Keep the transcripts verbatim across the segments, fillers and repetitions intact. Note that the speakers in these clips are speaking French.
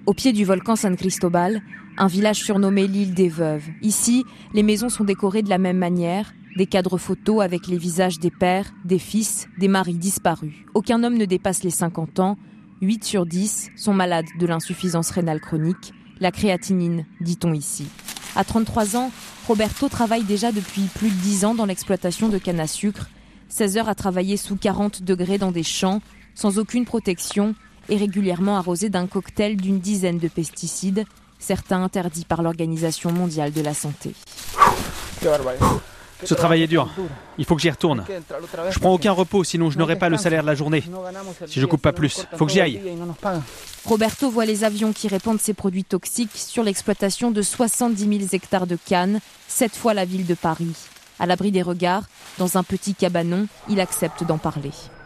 Au pied du volcan San Cristobal, un village surnommé l'île des Veuves. Ici, les maisons sont décorées de la même manière, des cadres photos avec les visages des pères, des fils, des maris disparus. Aucun homme ne dépasse les cinquante ans, huit sur dix sont malades de l'insuffisance rénale chronique, la créatinine, dit-on ici. À trente-trois ans, Roberto travaille déjà depuis plus de dix ans dans l'exploitation de canne à sucre, seize heures à travailler sous quarante degrés dans des champs, sans aucune protection et régulièrement arrosé d'un cocktail d'une dizaine de pesticides, certains interdits par l'Organisation mondiale de la santé. Ce travail est dur. Il faut que j'y retourne. Je prends aucun repos, sinon je n'aurai pas le salaire de la journée. Si je coupe pas plus, il faut que j'y aille. Roberto voit les avions qui répandent ces produits toxiques sur l'exploitation de soixante-dix mille hectares de canne, sept fois la ville de Paris. À l'abri des regards, dans un petit cabanon, il accepte d'en parler.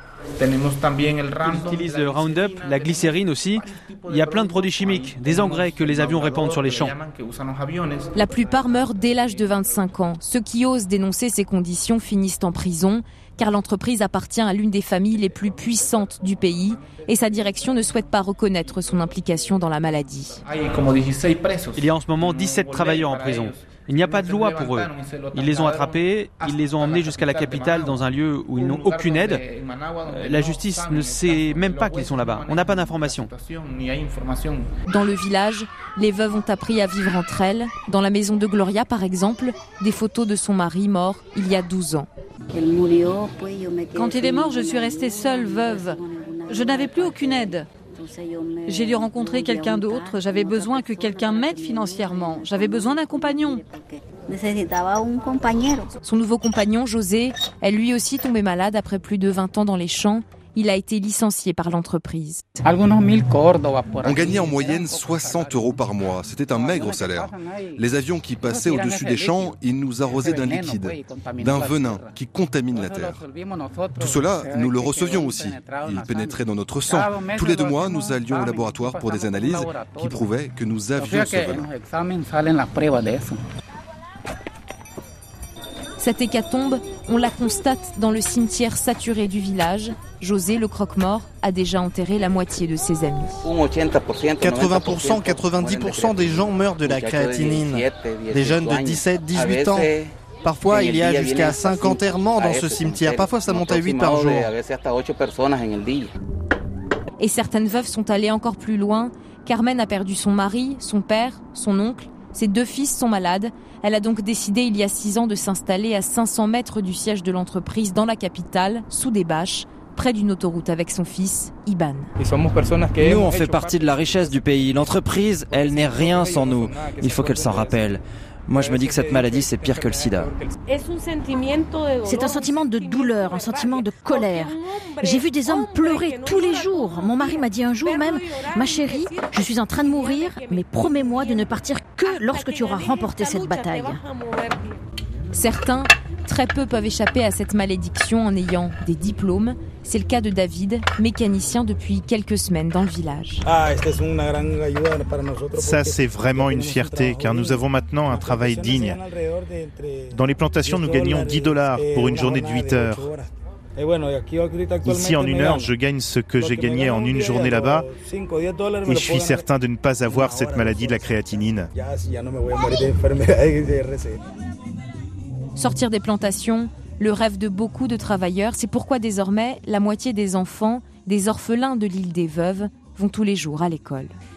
Ils utilisent le Roundup, la glycérine aussi. Il y a plein de produits chimiques, des engrais que les avions répandent sur les champs. La plupart meurent dès l'âge de vingt-cinq ans. Ceux qui osent dénoncer ces conditions finissent en prison, car l'entreprise appartient à l'une des familles les plus puissantes du pays et sa direction ne souhaite pas reconnaître son implication dans la maladie. Il y a en ce moment dix-sept travailleurs en prison. Il n'y a pas de loi pour eux. Ils les ont attrapés, ils les ont emmenés jusqu'à la capitale dans un lieu où ils n'ont aucune aide. La justice ne sait même pas qu'ils sont là-bas. On n'a pas d'informations. Dans le village, les veuves ont appris à vivre entre elles. Dans la maison de Gloria, par exemple, des photos de son mari mort il y a douze ans. Quand il est mort, je suis restée seule, veuve. Je n'avais plus aucune aide. J'ai dû rencontrer quelqu'un d'autre. J'avais besoin que quelqu'un m'aide financièrement. J'avais besoin d'un compagnon. Son nouveau compagnon, José, est lui aussi tombé malade après plus de vingt ans dans les champs. Il a été licencié par l'entreprise. On gagnait en moyenne soixante euros par mois. C'était un maigre salaire. Les avions qui passaient au-dessus des champs, ils nous arrosaient d'un liquide, d'un venin qui contamine la terre. Tout cela, nous le recevions aussi. Il pénétrait dans notre sang. Tous les deux mois, nous allions au laboratoire pour des analyses qui prouvaient que nous avions ce venin. Cette hécatombe, on la constate dans le cimetière saturé du village. José, le croque-mort, a déjà enterré la moitié de ses amis. quatre-vingts pour cent, quatre-vingt-dix pour cent des gens meurent de la créatinine. Des jeunes de dix-sept, dix-huit ans. Parfois, il y a jusqu'à cinq enterrements dans ce cimetière. Parfois, ça monte à huit par jour. Et certaines veuves sont allées encore plus loin. Carmen a perdu son mari, son père, son oncle. Ses deux fils sont malades. Elle a donc décidé il y a six ans de s'installer à cinq cents mètres du siège de l'entreprise dans la capitale, sous des bâches, près d'une autoroute avec son fils, Iban. Nous, on fait partie de la richesse du pays. L'entreprise, elle n'est rien sans nous. Il faut qu'elle s'en rappelle. Moi, je me dis que cette maladie, c'est pire que le sida. C'est un sentiment de douleur, un sentiment de colère. J'ai vu des hommes pleurer tous les jours. Mon mari m'a dit un jour même, « Ma chérie, je suis en train de mourir, mais promets-moi de ne partir que lorsque tu auras remporté cette bataille. » Certains, très peu peuvent échapper à cette malédiction en ayant des diplômes. C'est le cas de David, mécanicien depuis quelques semaines dans le village. Ça, c'est vraiment une fierté, car nous avons maintenant un travail digne. Dans les plantations, nous gagnons dix dollars pour une journée de huit heures. Ici, en une heure, je gagne ce que j'ai gagné en une journée là-bas, et je suis certain de ne pas avoir cette maladie de la créatinine. Sortir des plantations, le rêve de beaucoup de travailleurs, c'est pourquoi désormais la moitié des enfants, des orphelins de l'île des Veuves, vont tous les jours à l'école.